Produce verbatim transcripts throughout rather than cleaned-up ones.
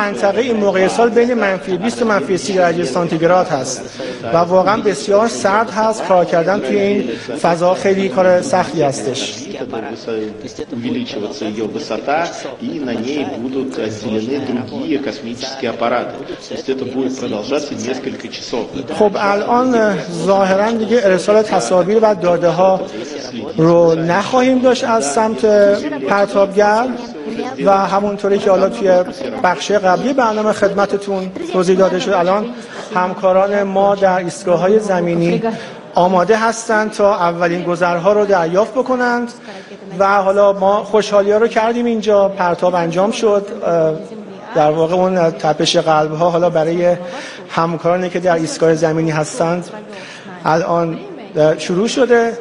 منطقه این موقع سال بین منفی بیست و منفی سی درجه سانتیگراد هست و واقعا بسیار سرد هست. کار کردن توی این فضا خیلی کار سختی هستش. увеличиваться ее высота, и на ней будут отделены другие космические аппараты. То есть это будет продолжаться несколько часов. خب الان ظاهرا دیگه ارسال تصاویر و داده ها رو نخواهیم داشت از سمت پرتابگر و همونطوری که حالا توی بخش قبلی برنامه خدمتتون توضیح داده شد، الان همکاران ما در ایستگاه‌های زمینی آماده هستند تا اولین گذرها رو دریافت بکنند و حالا ما خوشحالی‌ها رو کردیم. اینجا پرتاب انجام شد، در واقع اون تپش قلب‌ها حالا برای همکارانی که در ایستگاه زمینی هستند الان شروع شده.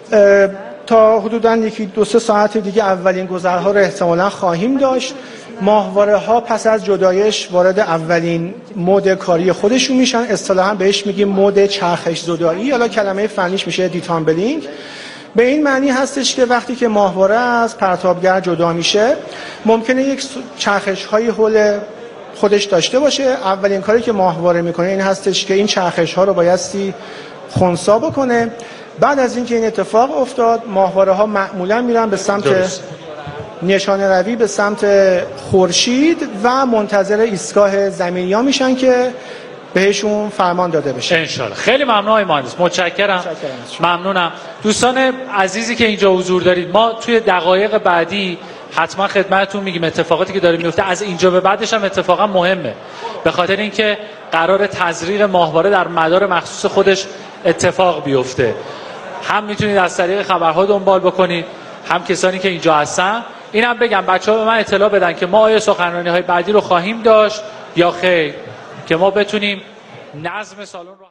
تا حدوداً یکی دو سه ساعت دیگه اولین گذرها رو احتمالاً خواهیم داشت. ماهواره ها پس از جدایش وارد اولین مود کاری خودشون میشن. اصطلاحاً بهش میگیم مود چرخش زدایی، حالا کلمه فنیش میشه دیتامبلینگ. به این معنی هستش که وقتی که ماهواره از پرتابگر جدا میشه ممکنه یک چرخش های حول خودش داشته باشه. اولین کاری که ماهواره میکنه این هستش که این چرخش ها رو بایستی خنثی بکنه. بعد از اینکه این اتفاق افتاد ماهواره ها معمولا میرن به سمت درست. نشانه روی به سمت خورشید و منتظر ایستگاه زمینی ها میشن که بهشون فرمان داده بشه انشالله. خیلی ممنون آقای مهندس، متشکرم. متشکرم. ممنونم. دوستان عزیزی که اینجا حضور دارید، ما توی دقایق بعدی حتما خدمتتون میگیم اتفاقاتی که داره میفته. از اینجا به بعدش هم اتفاقا مهمه، به خاطر اینکه قرار تزریق ماهواره در مدار مخصوص خودش اتفاق بیفته. هم میتونید از طریق خبرها دنبال بکنید، هم کسانی که اینجا هستن. اینم بگم بچه‌ها به من اطلاع بدن که ما آیا سخنرانی‌های بعدی رو خواهیم داشت یا خیر، که ما بتونیم نظم سالن رو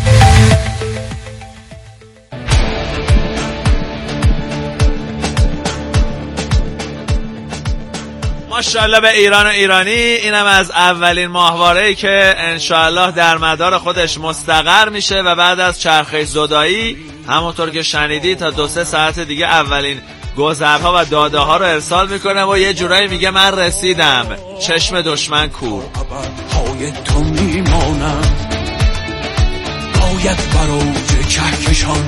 ماشاءالله به ایران و ایرانی. اینم از اولین ماهواره‌ای که انشاءالله در مدار خودش مستقر میشه و بعد از چرخش زدایی همونطور که شنیدی تا دو سه ساعت دیگه اولین گذرها و داده ها رو ارسال میکنه و یه جورایی میگه من رسیدم، چشم دشمن کور. های تو میمانم، باید برای کهکشان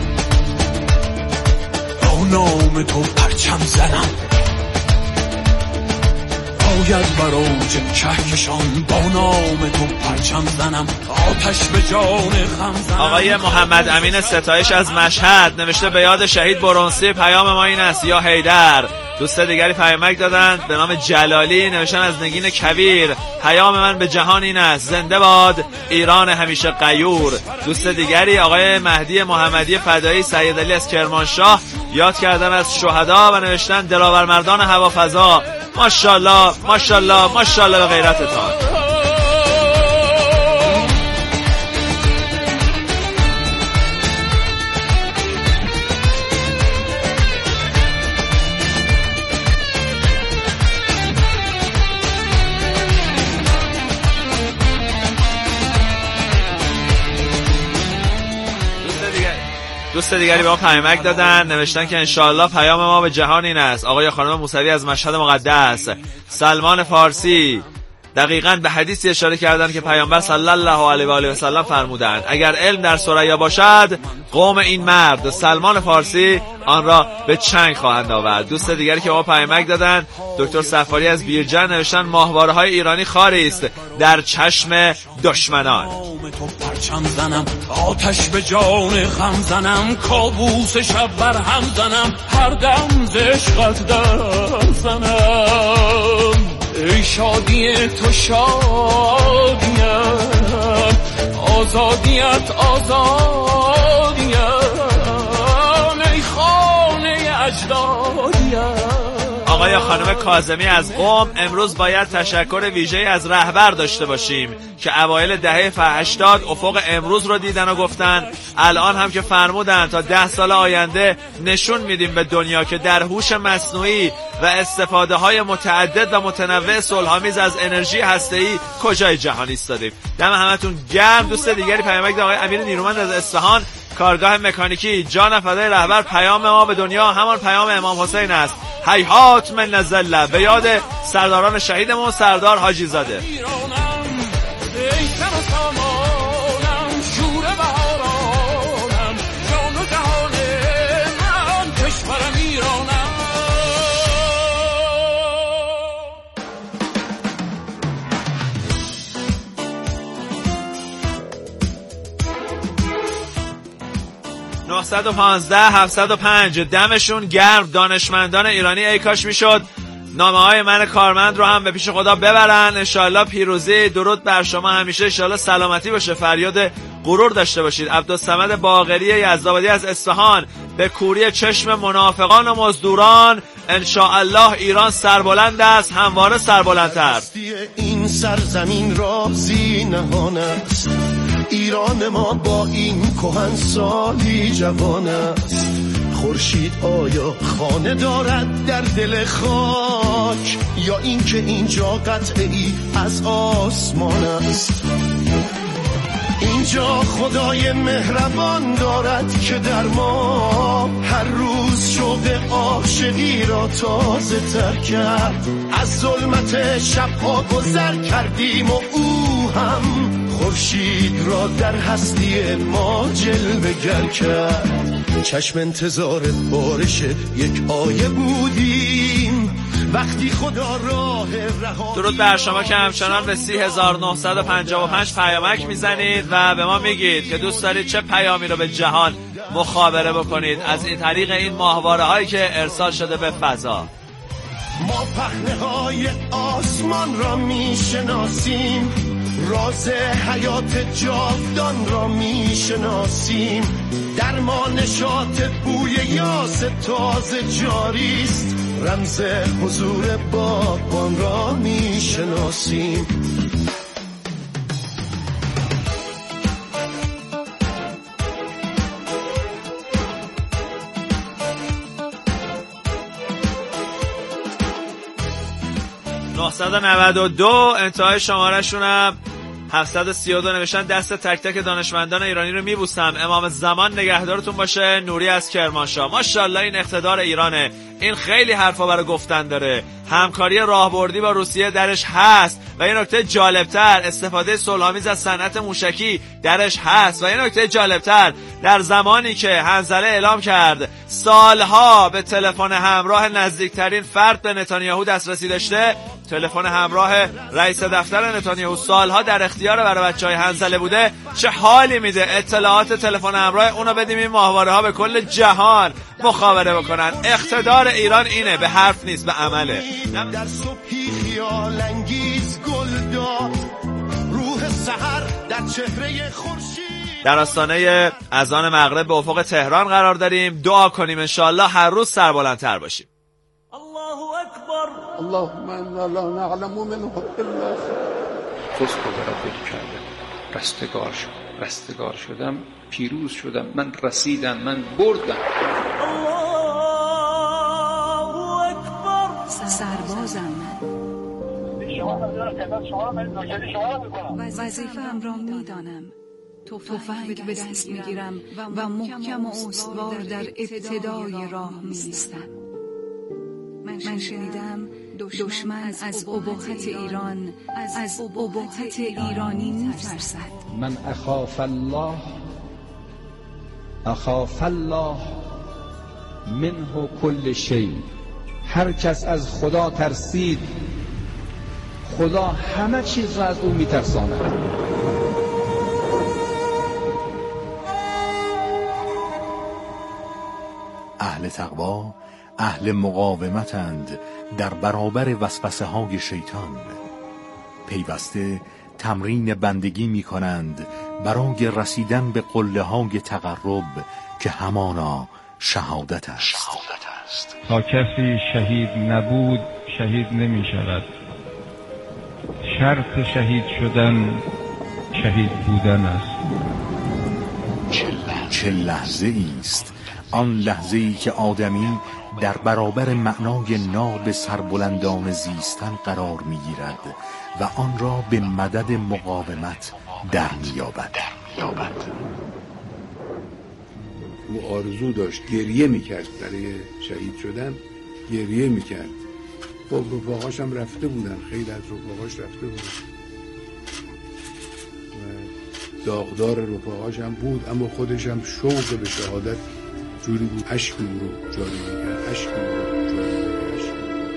با نام تو پرچم زنم، باید برای کهکشان با نام تو پرچم زنم، آتش به جان خم زنم. آقای محمد امین ستایش از مشهد نوشته به یاد شهید برونسی، پیام ما این است یا حیدر. دوست دیگری پیامک دادند به نام جلالی، نوشتن از نگین کویر، پیام من به جهان این است زنده باد ایران همیشه غیور. دوست دیگری آقای مهدی محمدی فدایی سید علی از کرمانشاه یاد کردن از شهدا و نوشتن دلاور مردان هوافضا، ماشاءالله ماشاءالله ماشاءالله به غیرتتان. دوست دیگری به ما پیامک دادن، نوشتن که انشاءالله پیام ما به جهان این است. آقای خانم موسوی از مشهد مقدس. سلمان فارسی دقیقاً به حدیثی اشاره کردن که پیامبر صلی الله علیه و آله و سلم فرمودند اگر علم در ثریا باشد قوم این مرد سلمان فارسی آن را به چنگ خواهند آورد. دوست دیگری که ما پیامک دادن دکتر صفاری از بیرجن نوشتن ماهواره های ایرانی خاری است در چشم دشمنان. تو پرچم زنم، آتش به جان خم زنم، کابوس شب بر هم زنم، هر دم ز عشقت در زنم. ای شادی تو شادیم، آزادیت آزادیم، ای خانه اجدادیم. آقای خانم کاظمی از قم امروز باید تشکر ویژه‌ای از رهبر داشته باشیم که اوایل دهه هشتاد افق امروز رو دیدن و گفتن الان هم که فرمودن تا ده سال آینده نشون میدیم به دنیا که در هوش مصنوعی و استفاده های متعدد و متنوع صلح‌آمیز از انرژی هسته‌ای کجای جهان ایستادیم. دم همتون گرم. دوست دیگری پیامک آقای امیر نیرومند از اصفهان کارگاه مکانیکی، جان فدای رهبر. پیام ما به دنیا همان پیام امام حسین است. هیهات من نزله، به یاد سرداران شهیدمون سردار حاجی زاده. نهصد و پانزده هفتصد و پنج دمشون گرم دانشمندان ایرانی. ای کاش میشد نامه های من کارمند رو هم به پیش خدا ببرن. انشالله پیروزی. درود بر شما همیشه، انشالله سلامتی باشه، فریاد غرور داشته باشید. عبدالصمد باقری یزدآبادی از اصفهان، به کوری چشم منافقان و مزدوران انشاءالله ایران سربلند است، همواره سربلندتر. این سرزمین رازی نهان است، ایران ما با این کهنسالی جوان است. خورشید آیا خانه دارد در دل خاک، یا اینکه اینجا قطعی از آسمان است؟ اینجا خدای مهربان دارد که در ما هر روز شوق عاشقی را تازه تر کرد. از ظلمت شبها گذر کردیم و او هم خورشید را در هستی ما جلوه گر کرد. چشم انتظار بارش یک آیه بودیم وقتی خدا راه رها. درود بر شما که همچنان به سی هزار و نهصد و پنجاه و پنج پیامک میزنید و به ما میگید که دوست دارید چه پیامی رو به جهان مخابره بکنید از این طریق این ماهواره هایی که ارسال شده به فضا. ما پهنه های آسمان را میشناسیم، راز حیات جاودان را میشناسیم. در ما نشاط بوی یاس تازه جاری است، رمز حضور باغبان را میشناسیم. نهصد و نود و دو انتهای شماره شونم هفتصد و سی و دو نوشتن دست تک تک دانشمندان ایرانی رو میبوسم. امام زمان نگهدارتون باشه. نوری از کرمانشاه. ماشاءالله این اقتدار ایرانه. این خیلی حرفا برای گفتن داره. همکاری راهبردی با روسیه درش هست و این نکته جالبتر استفاده صلح‌آمیز از صنعت موشکی درش هست و این نکته جالبتر در زمانی که حنظله اعلام کرد سالها به تلفن همراه نزدیکترین فرد به نتانیاهو دسترسی داشته، تلفن همراه رئیس دفتر نتانیاهو سالها در اختیار برای بچهای حنظله بوده، چه حالی میده اطلاعات تلفن همراه اونو بدیم این ماهواره ها به کل جهان مخابره بکنن. اقتدار ایران اینه، به حرف نیست، به عمله. در صبحی خیال انگیز گل داد، روح سحر در چهره خورشید. در آستانه اذان مغرب به افق تهران قرار داریم. دعا کنیم انشاءالله هر روز سربلندتر باشیم. الله اکبر. اللهم انا لا نعلم منه الا فوز قدرت کردم. رستگار شدم، رستگار شدم، پیروز شدم. من رسیدم، من بردم. سربازم من، وظیفه‌ام را میدانم. تفنگ به دست میگیرم و محکم و استوار در ابتدای راه میایستم. من شنیدم دشمن از ابهت ایران، از ابهت ایرانی میترسد. من اخاف الله اخاف الله منه کل شیء. هر کس از خدا ترسید، خدا همه چیز را از او میترساند. اهل تقوا اهل مقاومتند در برابر وسوسه های شیطان. پیوسته تمرین بندگی می کنند برای رسیدن به قله های تقرب که همانا شهادت است. تا کسی شهید نبود شهید نمی شود. شرط شهید شدن شهید بودن است. چه لحظه است آن لحظه ای که آدمی در برابر معنای ناب سربلندان زیستن قرار می گیرد و آن را به مدد مقاومت در می یابد. او آرزو داشت، گریه میکرد برای شهید شدن، گریه میکرد. خب رفاقاش هم رفته بودن، خیلی از رفاقاش رفته بودن و داغدار رفاقاش هم بود، اما خودش هم شوق به شهادت جوری بود، عشق او رو جاری میکرد، عشق او رو جاری میکرد، عشق او رو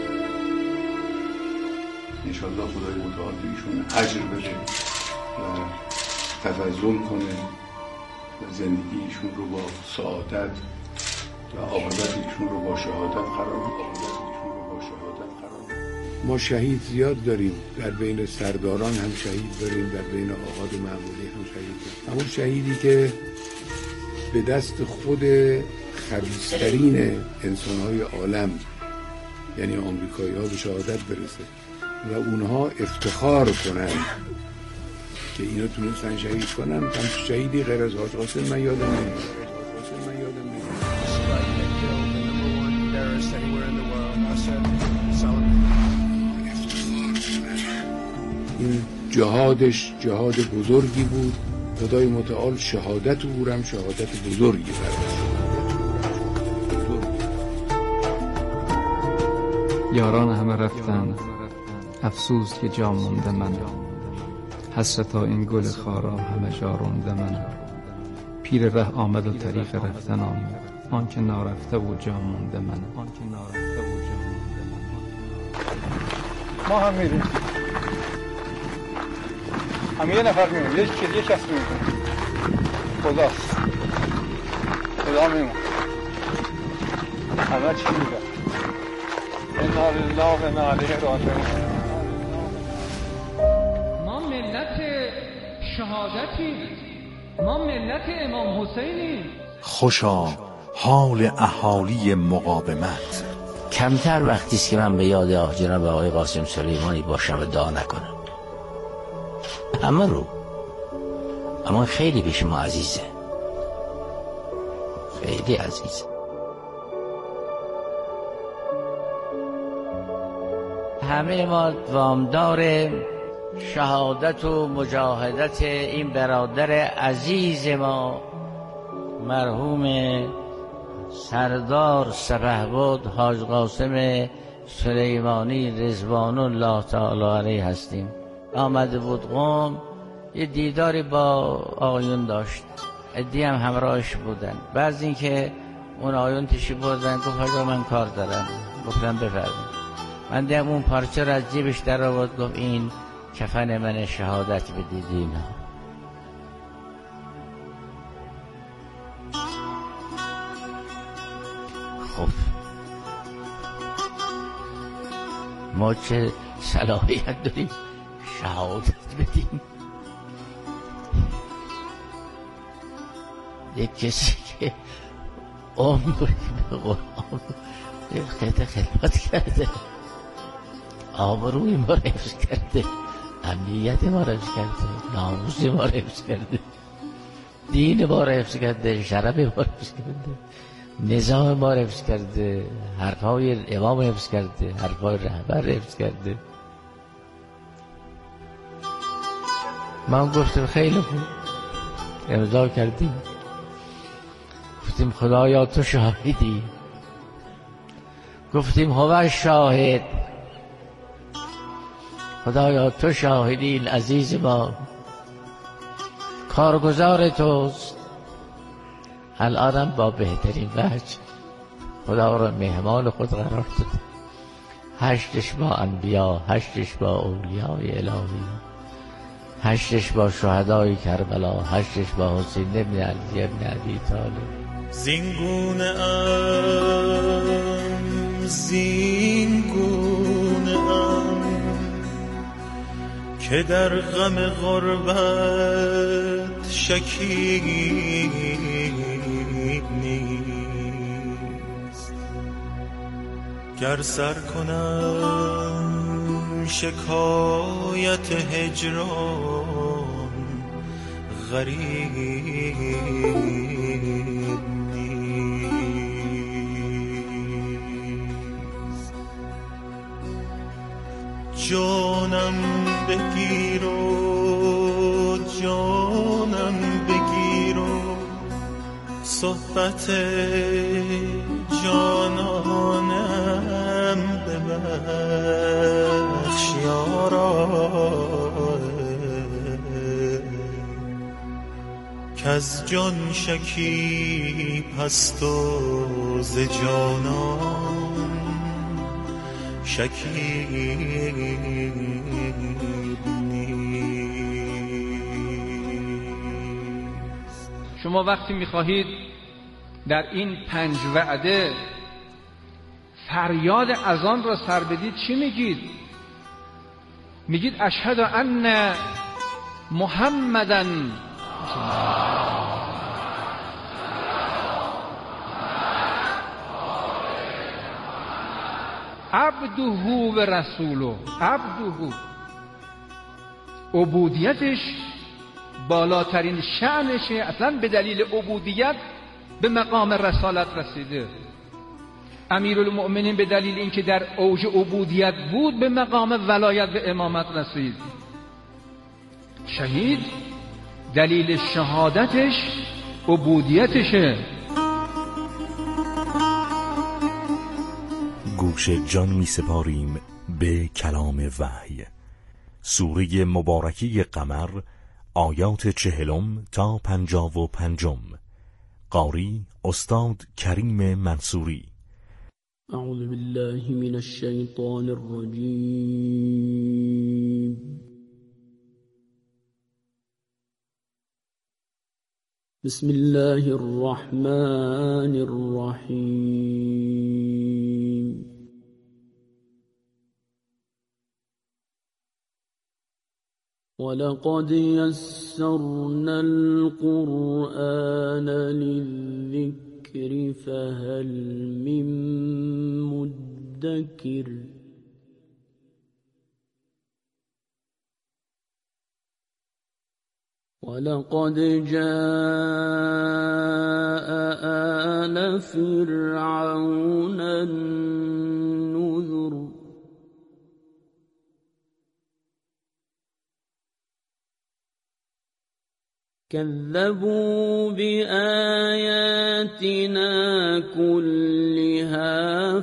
انشاءالله خدای متعال ایشون اجر بده و تفضل کنه و زندگی ایشون رو با سعادت و عاقبت ایشون رو با شهادت قرار بده. ما شهید زیاد داریم، در بین سرداران هم شهید داریم، در بین آقاد معمولی هم شهید داریم. همون شهیدی که به دست خود خبیث‌ترین انسان‌های عالم یعنی آمریکایی‌ها به شهادت برسه و اونها افتخار کنن که اینا تونستن شهید کنن. هم شهیدی غیر از حاج قاسم من یادم نمیاد. من یادم نمیاد. این جهادش جهاد بزرگی بود. خدای متعال شهادت او هم شهادت بزرگی برد. یاران همه رفتن، افسوس که جا مونده من. حسرتا این گل خارا همه جا رونده من. پیر ره آمد و طریق رفتن آمد، آن که نارفته و جا مونده من. آن که نارفته و جا مونده من. ما هم میریم، هم یه نفر میریم، یک یه کس میریم. خداست، خدا میمون، همه چی میگه. انا لله و انا علیه راجعون. ما ملت شهادتی، ما ملت امام حسینی. خوشا حال اهالی مقاومت. کمتر وقتی است که من به یاد جناب آقای قاسم سلیمانی باشم و دعا نکنم. همه رو، اما خیلی پیش ما عزیزه، خیلی عزیزه. همه ما وامدار شهادت و مجاهدت این برادر عزیز ما مرحوم سردار سپهبد حاج قاسم سلیمانی رضوان الله تعالی علیه هستیم. آمده بود قم، یه دیداری با آقایون داشت، عدی هم همراهش بودن. بعد اینکه اون آقایون تشریف بردن گفت حاجا من کار دارم. گفتم بفرمایید. من دیدم اون پارچه را از جیبش در آورد، گفت این کفن من شهادت بدید اینا. خب ما چه صلاحیت داریم شهادت بدیم یک کسی که عمری به قرآن خیلی خدمت کرده، آبروی ما رو حفظ کرده، امنیت ما رو حفظ کرده، ناموس ما رو حفظ کرده، دین ما رو حفظ کرده، شرف ما رو حفظ کرده، نظام ما رو حفظ کرده، حرفهای امام حفظ کرده، حرفهای رهبر حفظ کرده. من گفتم خیلی خوب، امضا کردیم، گفتیم خدایا تو شاهدی، گفتیم هو شاهد، خدایا تو شاهدی، این عزیز ما کارگزار توست. الانم با بهترین وجه خدا را مهمان خود قرار داده، هشتش با انبیا، هشتش با اولیای الهی، هشتش با شهدای کربلا، هشتش با حسین ابن علی ابن ابی طالب. زینگونه ام زینگونه ام که در غم غربت شکیب نیست. گر سر کنم شکایت هجران غریب نیست. جانم بگیر و جانم بگیر و صحبت جانانم ببخش یارا که از جان شکیب هست و ز جانان شکیب نیست. شما وقتی میخواهید در این پنج وعده فریاد اذان را سر بدید چی میگید؟ میگید اشهد ان محمدن عبده و رسوله. عبده عبودیتش بالاترین شأنشه، اصلا به دلیل عبودیت به مقام رسالت رسیده. امیرالمؤمنین به دلیل اینکه در اوج عبودیت بود به مقام ولایت و امامت رسید. شهید دلیل شهادتش عبودیتشه. گوش جان می سپاریم به کلام وحی. سوره مبارکی قمر، آیات چهلم تا پنجاه و پنجم. قاری استاد کریم منصوری. اعوذ بالله من الشیطان الرجیم. بسم الله الرحمن الرحیم. ولقد يسرنا القرآن للذكر فهل من مدكر. ولقد جاء آل فرعون النذر. كذبوا بآياتنا كلها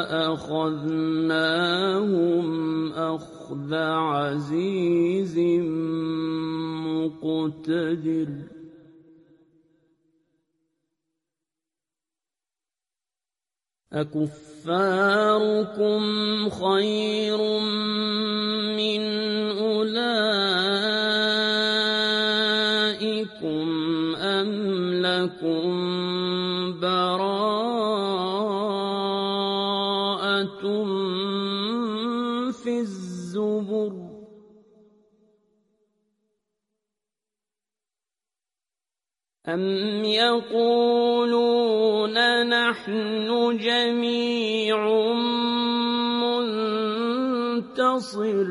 فأخذناهم أخذ عزيز مقتدر. أكفاركم خير من أولئكم أم لكم براءة في الزبر. أم يقولون نحن جميع منتصر.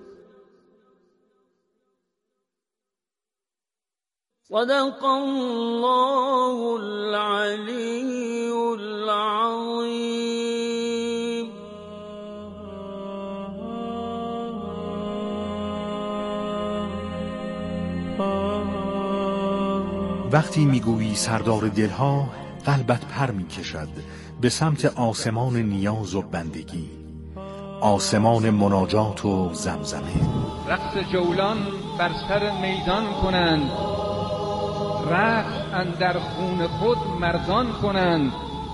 صدق الله العلي العظيم. وقتی میگویی سردار دلها، قلبت پر میکشد به سمت آسمان نیاز و بندگی، آسمان مناجات و زمزمه. رقص جولان بر سر میدان کنند، رقص اندر خون خود مردان کنند.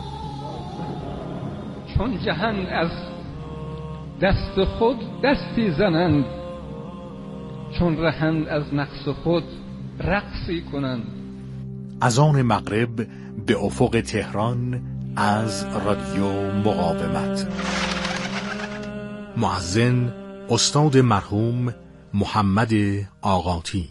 چون جهان از دست خود دستی زنند، چون رهند از نقص خود رقصی کنند. از آن مغرب به افق تهران از رادیو مقاومت. مؤذن استاد مرحوم محمد آقاتی.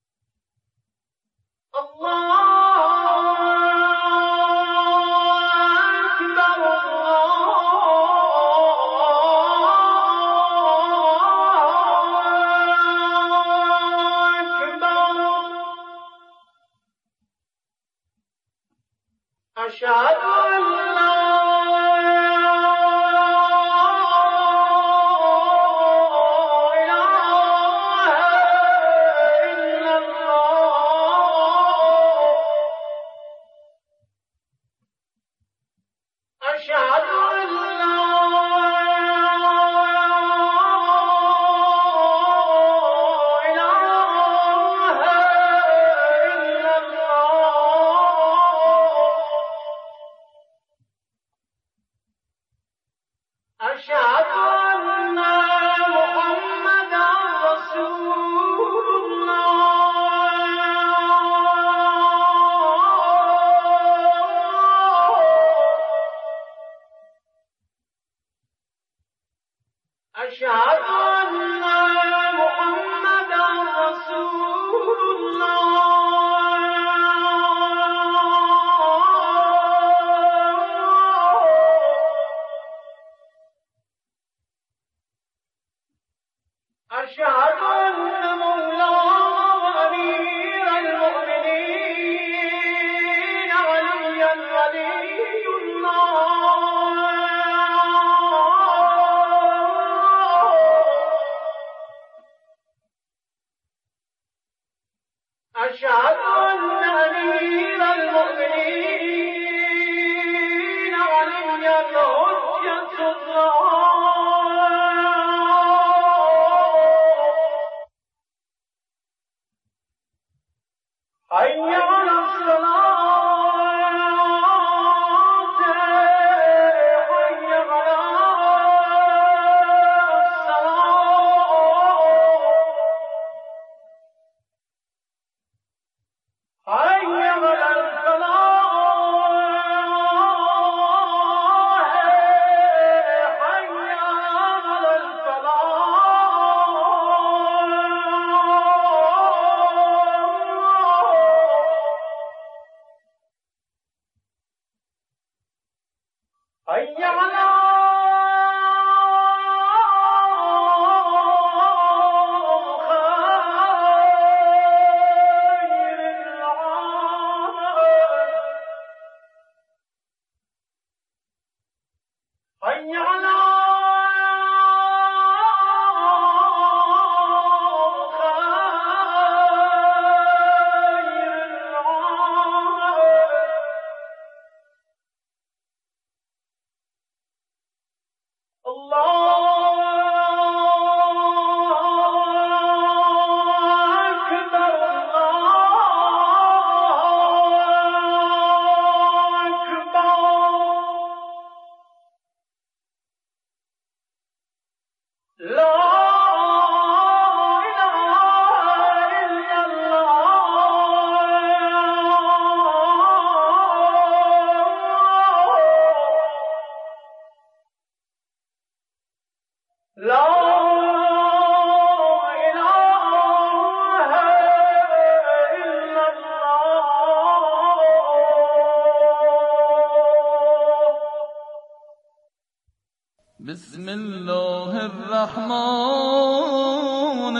Allah أشهد أن لا بسم الله الرحمن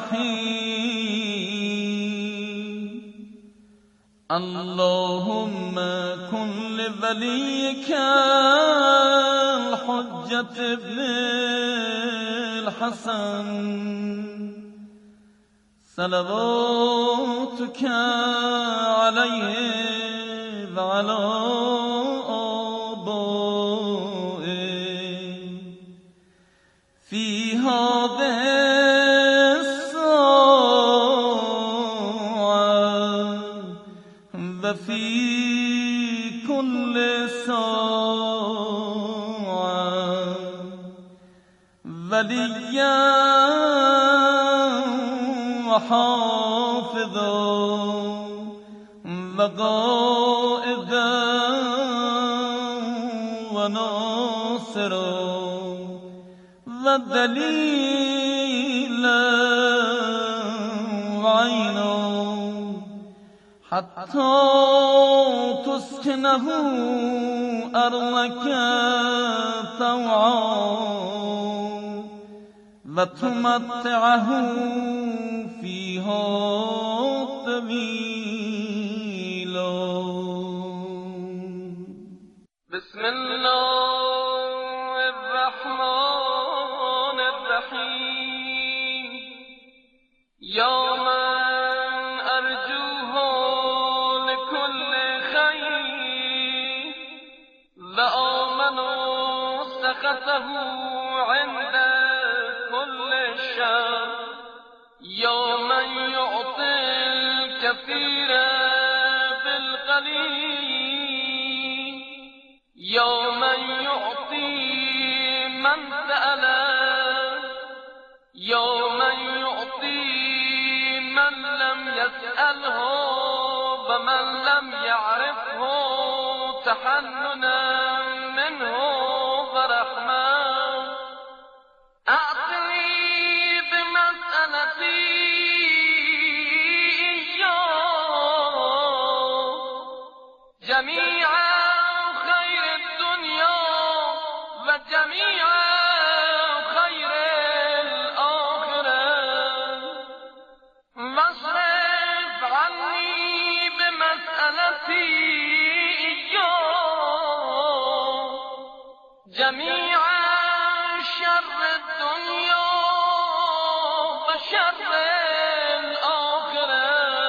الرحيم اللهم كن لوليك الحجة ابن الحسن صلواتك عليه وعلى في هذه الساعة وفي كل ساعة وليا وحافظا وقائدا وناصرا ودليلا وعينا حتى تسكنه أرضك طوعا وتمتعه فيها طويلا صدقته عند كل شهر يا من يعطي الكثير بالقليل يا من يعطي من سأل يا من يعطي من لم يسأله ومن لم يعرفه تحننا منه ورحمة أعطني بمسألتي جميع خير الدنيا وجميع خير الآخرة واصرف عني بمسألتي جميع شر الدنيا وشر الآخرة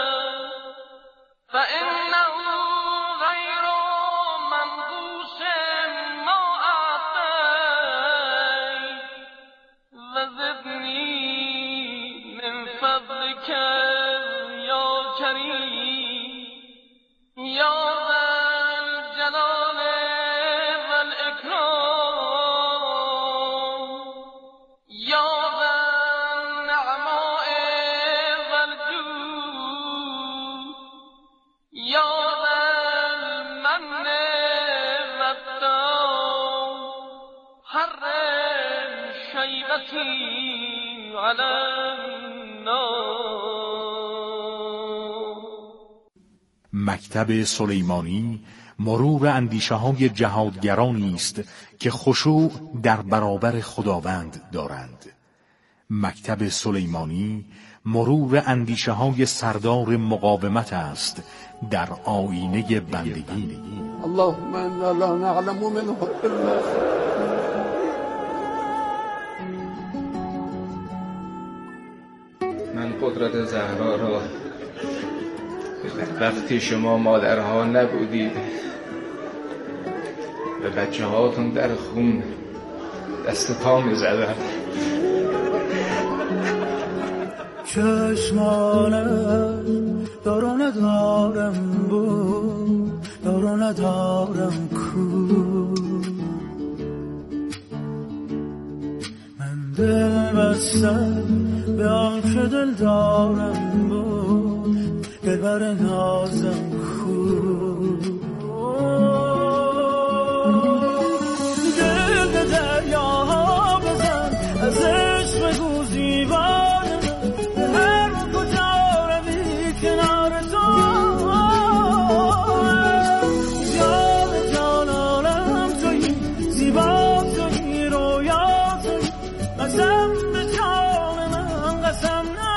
فإنه غير منقوص ما أعطيت وزدني من فضلك يا كريم يا ذا الجلال والإكرام يا ذا النعماء والجود يا ذا المن والتوب حرم شيبتي على النار. مکتب سلیمانی مرور اندیشه های جهادگرانی است که خشوع در برابر خداوند دارند. مکتب سلیمانی مرور اندیشه های سردار مقاومت است در آینه بندگی. اللهم انا لا نعلم منه الا من قدرت زهرا را وقتی شما مادرها نبودید به بچه هاتون در خون دست پا می زدم. چشمانت دارو ندارم بود دارو ندارم کو من دل بستم به آن که دل دارم بود دلبر نازم کو دل به دریاها بزن از عشق بگو زیبان به هر کجا روی کنار تو جان جانانم تویی زیبا تویی رویا تویی قسم به جان من قسم نه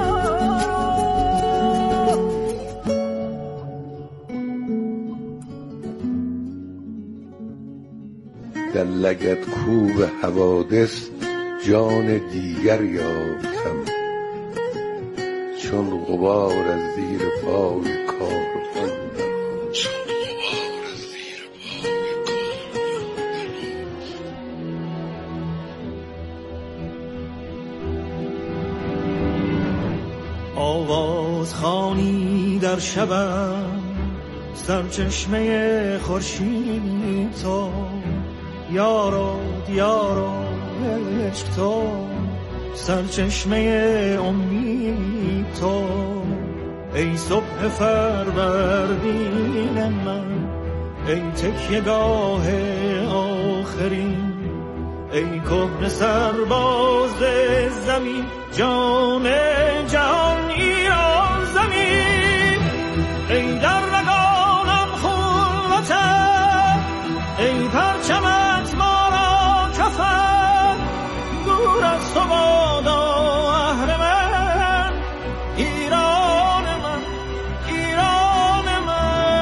در لگد کوب حوادث جان دیگر یافتم چون غبار از زیر پای کاروان آواز خوانی در شبم سرچشمه خورشید تو یارو دیارو عشق تو سرچشمه امید تو ای صبح فروردین من ای تکیه‌گاه آخرین ای کهنه سرباز زمین جان جهان